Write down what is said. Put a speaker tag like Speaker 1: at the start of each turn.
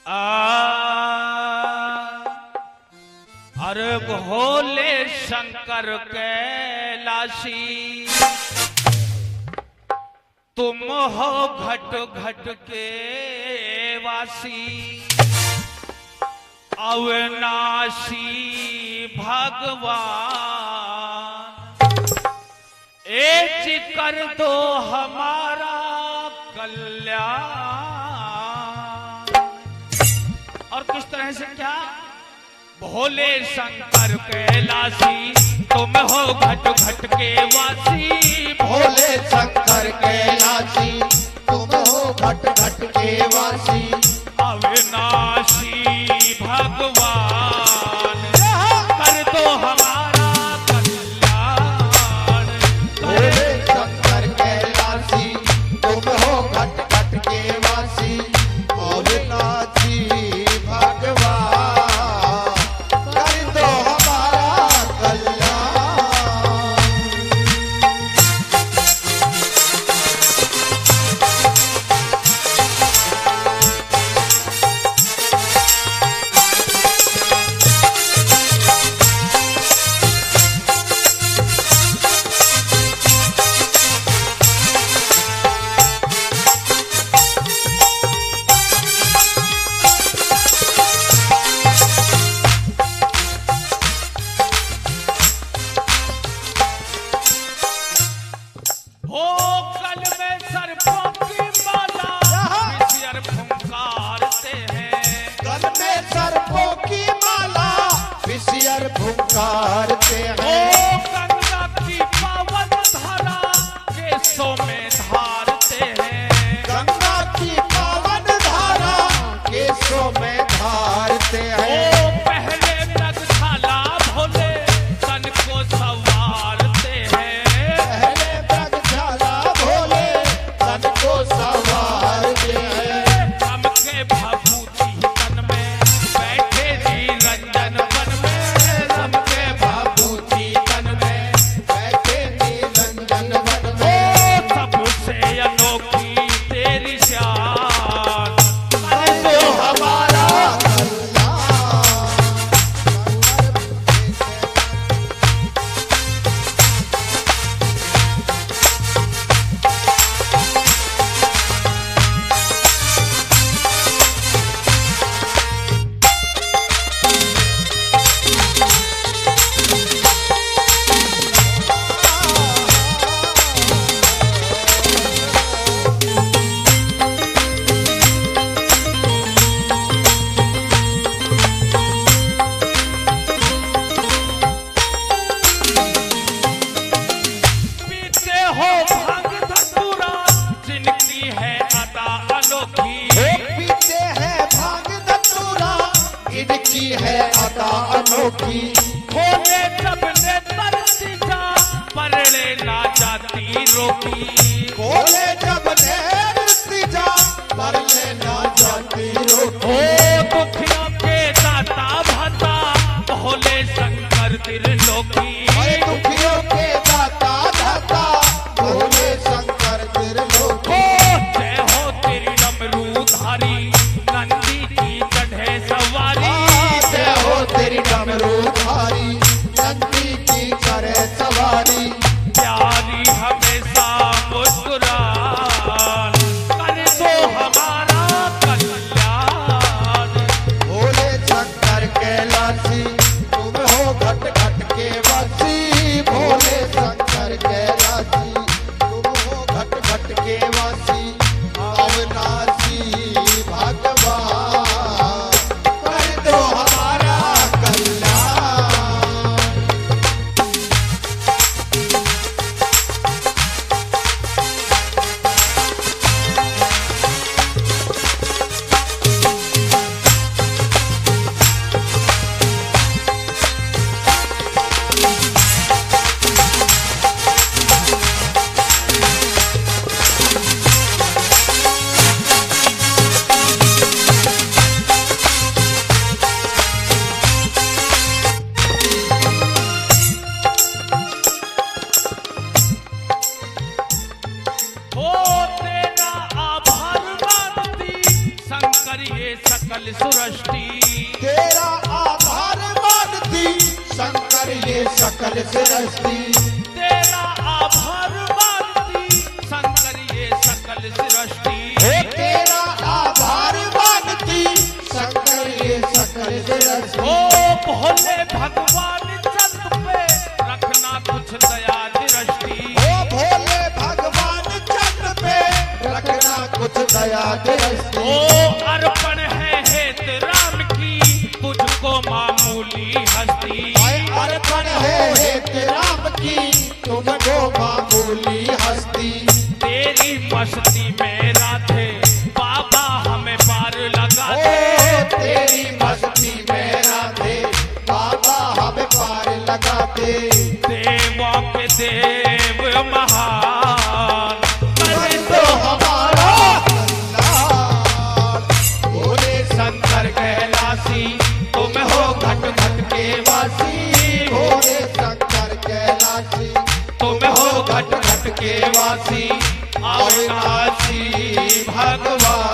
Speaker 1: अरे भोले शंकर कैलाशी, तुम हो घट घट के वासी, अविनाशी भगवान, एक कर दो हमारा कल्याण। और किस तरह से क्या? भोले शंकर कैलाशी, तुम हो घट घट के वासी,
Speaker 2: भोले शंकर कैलाशी, तुम हो घट घट के वासी,
Speaker 1: अविनाशी भगवान, कर दो हमारा कल्याण।
Speaker 2: भोले शंकर कैलाशी, तुम हो घट घट के वासी, अविनाशी भगवान, कर दो हमारा कल्याण।
Speaker 1: हो गल में सर्पों की माला, विषयर फुंकारते हैं,
Speaker 2: गल में सर्पों की माला, विषयर फुंकारते
Speaker 1: ओ
Speaker 2: हैं,
Speaker 1: गंगा की पावन धारा, केसों में धारते हैं,
Speaker 2: गंगा की पावन धारा, केसों में धारते
Speaker 1: ओ
Speaker 2: हैं,
Speaker 1: पहले प्रगशाला भोले तन को संवारते हैं,
Speaker 2: पहले प्रगशाला भोले तन को संवारते हैं,
Speaker 1: चमके भभूति तन में बैठे निरंजन वन में, चमके
Speaker 2: भभूति तन में बैठे निरंजन वन
Speaker 1: ओ
Speaker 2: में,
Speaker 1: सबसे अनोखी तेरी शान,
Speaker 2: कर दो हमारा
Speaker 1: पीते हो भांग धतूरा, जिनकी है अदा अनोखी,
Speaker 2: पीते हैं भांग धतूरा, इनकी है अदा अनोखी,
Speaker 1: खोले जब ने तरसी जा, परड़े ना जाती रोकी,
Speaker 2: बोले जब नैर तीजा, पर लेना जाती
Speaker 1: ओ
Speaker 2: रोकी,
Speaker 1: दुखियों के दाता भता, भोले शंकर त्रिलोकी,
Speaker 2: अरे दुखियों के दाता दाता, भोले शंकर त्रिलोकी,
Speaker 1: जय हो तेरी डमरूधारी, नंदी की चढ़े सवारी,
Speaker 2: जय हो तेरी डमरूधारी, नंदी की करे सवारी,
Speaker 1: प्यारी हमेशा मुस्कुरान, कर दो हमारा शंकर ये सकल सृष्टि।
Speaker 2: तेरा आधार मानती शंकर ये सकल सृष्टि।
Speaker 1: तेरा आभार मानती शंकर ये सकल सृष्टि।
Speaker 2: हे तेरा आधार मानती शंकर ये सकल सृष्टि।
Speaker 1: ओ भोले भगवान चंद पे रखना कुछ दया दृष्टि।
Speaker 2: ओ भोले भगवान चंद्र पे रखना कुछ दया दृष्टि।
Speaker 1: ओ अर्पण है हेत राम की तुझको मामूली हस्ती।
Speaker 2: अर्पण है हेत राम की तुमको मामूली हस्ती।
Speaker 1: तेरी मस्ती में राधे बाबा हमें पार लगा दे।
Speaker 2: ओ तेरी मस्ती में राधे बाबा हमें पार लगा दे।
Speaker 1: देवों के देव महान
Speaker 2: कर दो हमारा कल्याण। भोले
Speaker 1: शंकर कैलासी तुम हो घट घट के वासी।
Speaker 2: भोले शंकर कैलासी
Speaker 1: तुम हो घट घट के वासी। अविनाशी भगवान